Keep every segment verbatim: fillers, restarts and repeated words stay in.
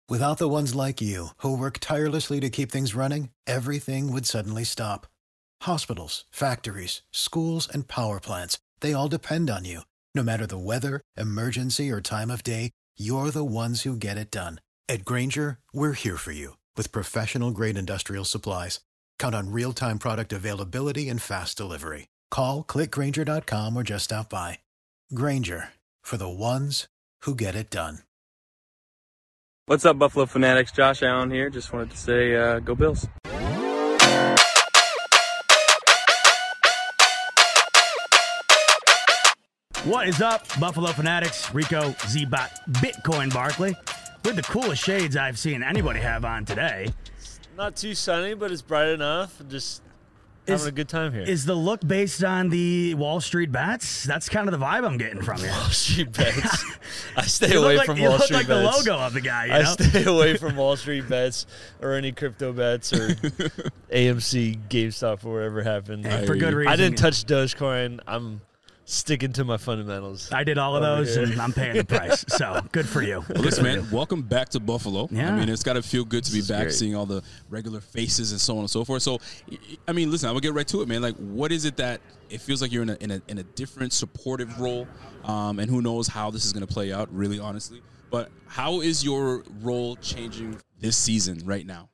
Without the ones like you, who work tirelessly to keep things running, everything would suddenly stop. Hospitals, factories, schools, and power plants, they all depend on you. No matter the weather, emergency, or time of day, you're the ones who get it done. At Grainger, we're here for you with professional-grade industrial supplies. Count on real-time product availability and fast delivery. Call, click Grainger dot com, or just stop by. Grainger, for the ones who get it done. What's up, Buffalo Fanatics? Josh Allen here. Just wanted to say, uh, go Bills. What is up, Buffalo Fanatics? Rico, Z-Bot, Bitcoin Barkley. With the coolest shades I've seen anybody have on today. Not too sunny, but it's bright enough. Just Is, having a good time here. Is the look based on the Wall Street bets? That's kind of the vibe I'm getting from you. Wall Street bets. I stay you away like, from you Wall look Street like bets. the logo of the guy. You I know? stay away from Wall Street bets or any crypto bets or A M C, GameStop, or whatever happened. Hey, for good reason. I didn't touch Dogecoin. I'm sticking to my fundamentals. I did all of those, here. and I'm paying the price. So good for you. Well, listen, man, welcome back to Buffalo. Yeah. I mean, it's got to feel good to This be is back, great. seeing all the regular faces and so on and so forth. So, I mean, listen, I'm gonna get right to it, man. Like, what is it that it feels like you're in a in a, in a different supportive role, um, and who knows how this is gonna play out, really, honestly. But how is your role changing this season right now?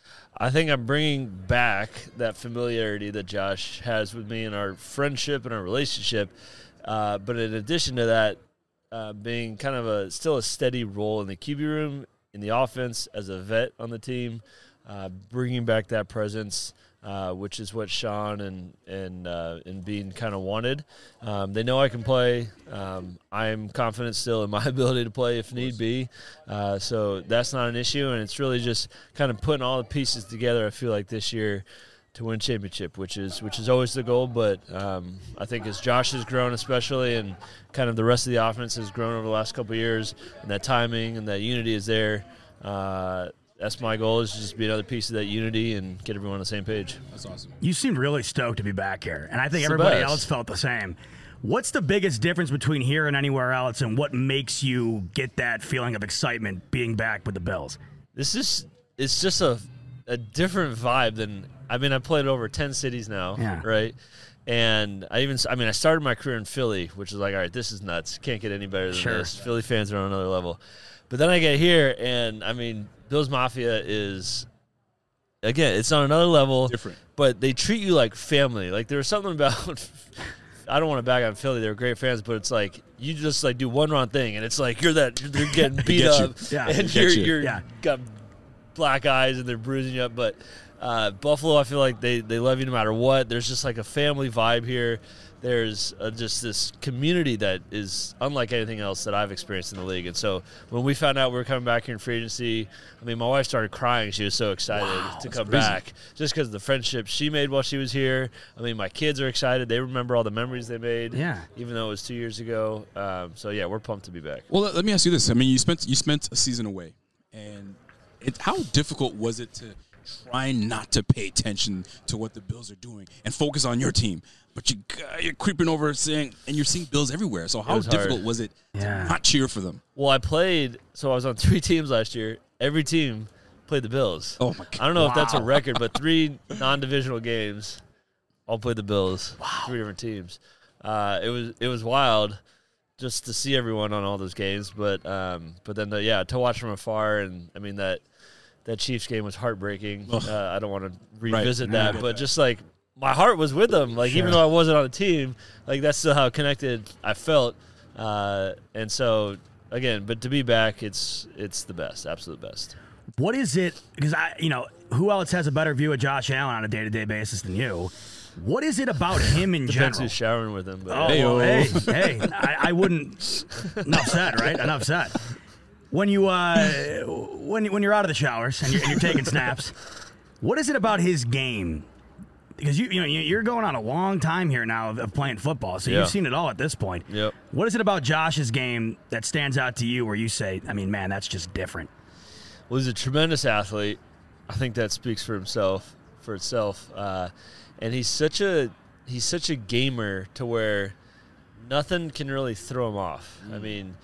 I think I'm bringing back that familiarity that Josh has with me in our friendship and our relationship. Uh, but in addition to that, uh, being kind of a still a steady role in the Q B room, in the offense, as a vet on the team, uh, bringing back that presence, uh, which is what Sean and and uh, and Bean kind of wanted. Um, they know I can play. Um, I'm confident still in my ability to play if need be. Uh, so that's not an issue, and it's really just kind of putting all the pieces together. I feel like this year to win championship, which is which is always the goal. But um, I think as Josh has grown, especially, and kind of the rest of the offense has grown over the last couple of years, and that timing and that unity is there. Uh, that's my goal, is to just be another piece of that unity and get everyone on the same page. That's awesome. You seemed really stoked to be back here, and I think It's the everybody best. else felt the same. What's the biggest difference between here and anywhere else, and what makes you get that feeling of excitement being back with the Bills? This is it's just a a different vibe than I mean I played over ten cities now, Yeah. right? And I even I mean I started my career in Philly, which is like, all right, this is nuts. Can't get any better than Sure. this. Philly fans are on another level. But then I get here, and I mean Bills Mafia is again, it's on another level. Different. But they treat you like family. Like there was something about I don't want to bag on Philly. They're great fans, but it's like you just like do one wrong thing, and it's like you're that you're getting beat get you. up, Yeah. and Get you're you. you're Yeah. got black eyes and they're bruising you up. But uh, Buffalo, I feel like they they love you no matter what. There's just like a family vibe here. There's uh, just this community that is unlike anything else that I've experienced in the league. And so when we found out we were coming back here in free agency, I mean, my wife started crying. She was so excited to come crazy. back just because of the friendship she made while she was here. I mean, my kids are excited. They remember all the memories they made, Yeah. even though it was two years ago. Um, so, yeah, we're pumped to be back. Well, let, let me ask you this. I mean, you spent you spent a season away, and it, how difficult was it to try not to pay attention to what the Bills are doing and focus on your team? But you, you're creeping over saying, and you're seeing Bills everywhere. So how was difficult hard. was it Yeah. to not cheer for them? Well, I played – so I was on three teams last year. Every team played the Bills. Oh, my God. I don't know if that's a Wow. record, but three non-divisional games all played the Bills. Wow. Three different teams. Uh, it was it was wild just to see everyone on all those games. But um, but then, the, yeah, to watch from afar, and, I mean, that that Chiefs game was heartbreaking. Uh, I don't want to revisit Right. that, Yeah. but just like my heart was with them. Like, even Sure. though I wasn't on the team, like, that's still how connected I felt. Uh, and so, again, but to be back, it's it's the best, absolute best. What is it? Because I, you know, who else has a better view of Josh Allen on a day-to-day basis than you? What is it about him in Depends general? who's showering with him. But Oh, yeah. well, hey, hey, I, I wouldn't. Enough said, right? Enough said. When you uh, when when you're out of the showers and you're, and you're taking snaps, what is it about his game? Because you you know you're going on a long time here now of, of playing football, so Yeah. you've seen it all at this point. Yep. What is it about Josh's game that stands out to you, where you say, I mean, man, that's just different? Well, he's a tremendous athlete. I think that speaks for himself, for itself. Uh, and he's such a he's such a gamer to where nothing can really throw him off. I mean,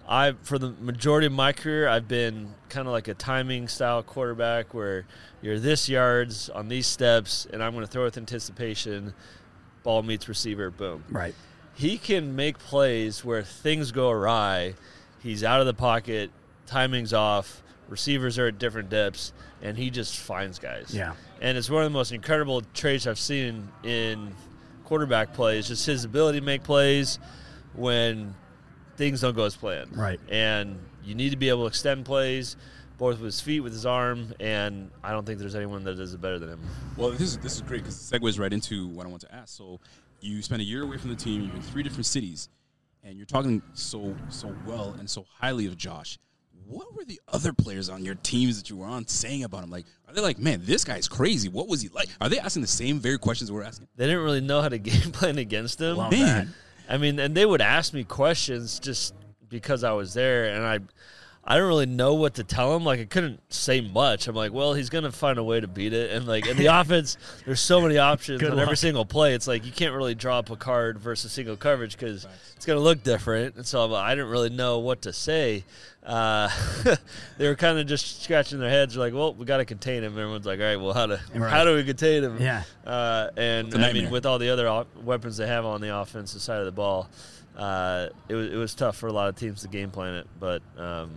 I for the majority of my career, I've been kind of like a timing style quarterback where you're this yards on these steps, and I'm going to throw with anticipation. Ball meets receiver, boom. Right. He can make plays where things go awry. He's out of the pocket, timing's off, receivers are at different depths, and he just finds guys. Yeah. And it's one of the most incredible traits I've seen in quarterback play is just his ability to make plays when things don't go as planned. Right. And you need to be able to extend plays, both with his feet, with his arm, and I don't think there's anyone that does it better than him. Well, this is this is great because it segues right into what I want to ask. So you spent a year away from the team, you're in three different cities, and you're talking so so well and so highly of Josh. What were the other players on your teams that you were on saying about him? Like, are they like, man, this guy's crazy. What was he like? Are they asking the same very questions we're asking? They didn't really know how to game plan against him. Love Man. that. I mean, and they would ask me questions just because I was there, and I I don't really know what to tell him. Like, I couldn't say much. I'm like, well, he's going to find a way to beat it. And, like, in the offense, there's so many options Good on luck. every single play. It's like you can't really draw up a card versus single coverage because it's going to look different. And so I didn't really know what to say. Uh, they were kind of just scratching their heads. They're like, well, we got to contain him. Everyone's like, all right, well, how to Right. how do we contain him? Yeah. Uh, and, It's a I nightmare. mean, with all the other op- weapons they have on the offensive side of the ball, uh, it was it was tough for a lot of teams to game plan it. But um,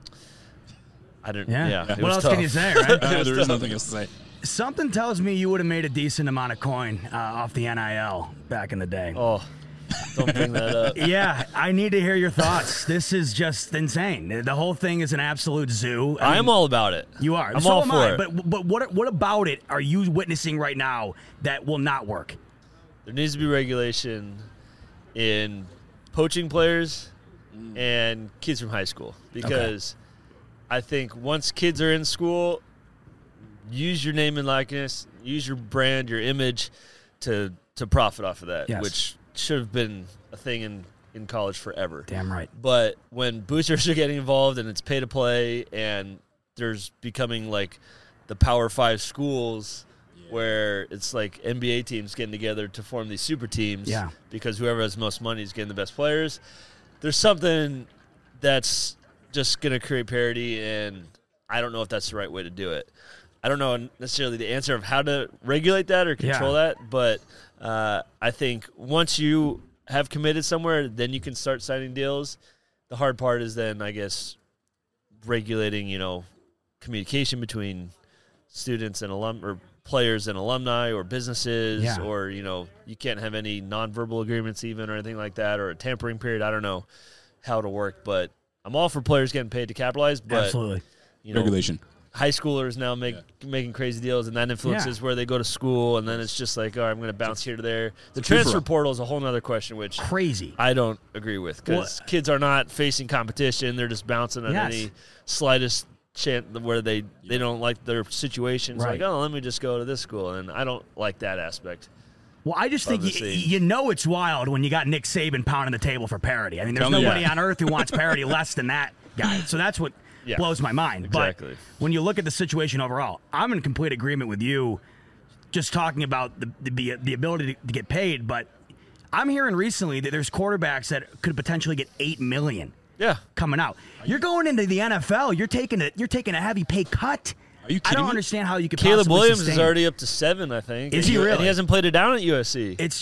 I didn't. Yeah. Yeah. it What was else tough. can you say, right? Uh, there is nothing else to say. Something tells me you would have made a decent amount of coin uh, off the N I L back in the day. Oh, don't bring that up. Yeah, I need to hear your thoughts. This is just insane. The whole thing is an absolute zoo. I I'm mean, all about it. You are. I'm so all am for I. it. But but what what about it are you witnessing right now that will not work? There needs to be regulation in poaching players and kids from high school because I think once kids are in school, use your name and likeness, use your brand, your image to to profit off of that, Yes. which should have been a thing in, in college forever. Damn right. But when boosters are getting involved and it's pay to play and there's becoming like the Power Five schools where it's like N B A teams getting together to form these super teams Yeah. because whoever has the most money is getting the best players, there's something that's just going to create parity, and I don't know if that's the right way to do it. I don't know necessarily the answer of how to regulate that or control Yeah. that, but uh, I think once you have committed somewhere, then you can start signing deals. The hard part is then, I guess, regulating, you know, communication between students and alum or players and alumni or businesses Yeah. or, you know, you can't have any nonverbal agreements even or anything like that or a tampering period. I don't know how to work, but I'm all for players getting paid to capitalize, but Absolutely. you know, Regulation. high schoolers now make making crazy deals, and that influences Yeah. where they go to school, and then it's just like, oh, I'm going to bounce here to there. The a free-for-all. transfer portal is a whole other question, which Crazy. I don't agree with because Well- kids are not facing competition; they're just bouncing on Yes. any slightest chance where they they don't like their situations. Right. Like, oh, let me just go to this school, and I don't like that aspect. Well, I just think Love you, the scene. you know it's wild when you got Nick Saban pounding the table for parity. I mean, there's Tell me nobody that. on earth who wants parity less than that guy. So that's what Yeah. blows my mind. Exactly. But when you look at the situation overall, I'm in complete agreement with you just talking about the, the, the ability to, to get paid. But I'm hearing recently that there's quarterbacks that could potentially get eight million dollars Yeah, coming out. You're going into the N F L. You're taking a, you're taking a heavy pay cut. Are you I kidding don't me? understand how you could Caleb possibly Williams sustain. is already up to seven, I think. Is and he really? And he hasn't played it down at U S C. It's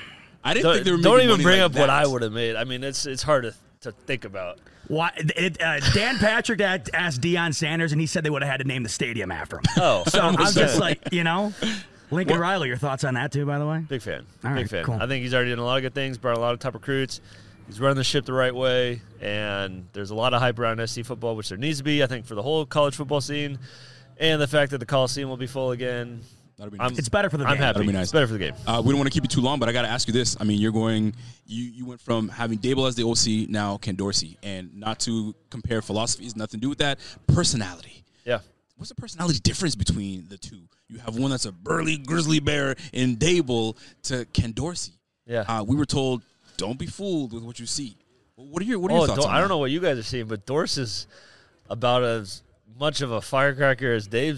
I didn't Don't, think they were don't making even money bring like up what that. I would have made. I mean, it's it's hard to to think about. Why, it, uh, Dan Patrick had asked Deion Sanders, and he said they would have had to name the stadium after him. Oh, So I'm just one hundred percent. like, you know, Lincoln Riley, your thoughts on that too, by the way? Big fan. All right, Big fan. cool. I think he's already done a lot of good things, brought a lot of top recruits. He's running the ship the right way, and there's a lot of hype around S C football, which there needs to be, I think, for the whole college football scene. And the fact that the Coliseum will be full again, That'd be I'm, nice. It's better for the I'm game. happy. That'd be nice. It's better for the game. Uh, we don't want to keep you too long, but I got to ask you this. I mean, you're going, you, you went from having Dable as the O C, now Ken Dorsey. And not to compare philosophies, nothing to do with that. Personality. Yeah. What's the personality difference between the two? You have one that's a burly grizzly bear in Dable to Ken Dorsey. Yeah. Uh, we were told, don't be fooled with what you see. What are your, what are your Oh, thoughts Dor- on I don't that? know what you guys are seeing, but Dorse is about as much of a firecracker as Dave's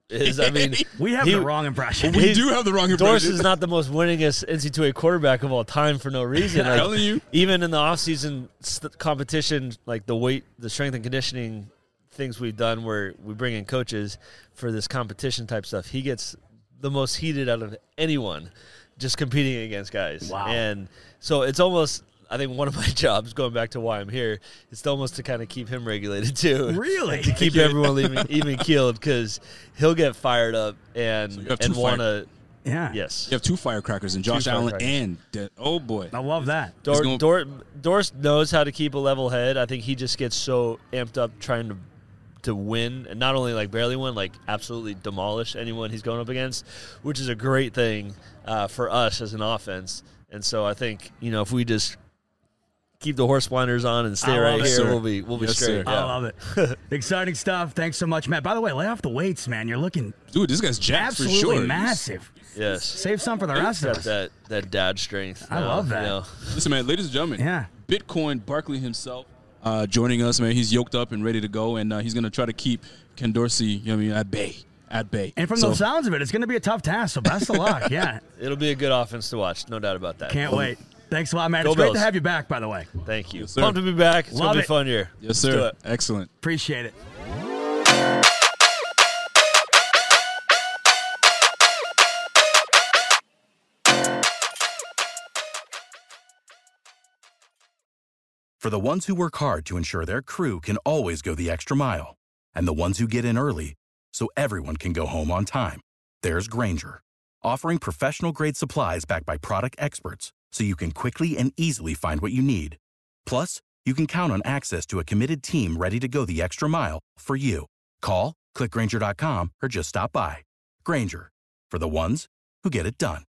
is, I mean, We have he- the wrong impression. We He- do have the wrong Doris impression. is not the most winningest N C double A quarterback of all time for no reason. I'm Like, telling you. even in the offseason st- competition, like the weight, the strength and conditioning things we've done where we bring in coaches for this competition type stuff, he gets the most heated out of anyone just competing against guys. Wow. And so it's almost, I think one of my jobs, going back to why I'm here, it's almost to kind of keep him regulated too. Really? To keep everyone even, even keeled, because he'll get fired up and, So you have and two want to, Yeah. yes. You have two firecrackers, and Josh Two Allen firecrackers. and De- oh boy, I love that. Dor- gonna- Dor- Doris knows how to keep a level head. I think he just gets so amped up trying to to win, and not only like barely win, like absolutely demolish anyone he's going up against, which is a great thing uh, for us as an offense. And so I think, you know, if we just keep the horse blinders on and stay I right love it, here, sir. we'll be we'll be Yes, straight. sir. I Yeah. love it. Exciting stuff. Thanks so much, Matt. By the way, lay off the weights, man. You're looking dude, this guy's jacked absolutely for sure. massive. Yes. Save some for the rest of Got us. that that dad strength. I now, love that. you know. Listen, man, ladies and gentlemen, Yeah. Bitcoin Barkley himself uh, joining us, man. He's yoked up and ready to go, and uh, he's gonna try to keep Ken Dorsey, you know what I mean, at bay, at bay. And from so, the sounds of it, it's going to be a tough task. So best of luck. Yeah. It'll be a good offense to watch, no doubt about that. Can't wait. Thanks a lot, man. Go It's great Bills. to have you back, by the way. Thank you. Yes, sir. Pumped to be back. It's Love gonna be it. a fun year. yes, Let's do sir. it. Excellent. Appreciate it. For the ones who work hard to ensure their crew can always go the extra mile, and the ones who get in early so everyone can go home on time, there's Grainger, offering professional-grade supplies backed by product experts so you can quickly and easily find what you need. Plus, you can count on access to a committed team ready to go the extra mile for you. Call, click Grainger dot com, or just stop by. Grainger, for the ones who get it done.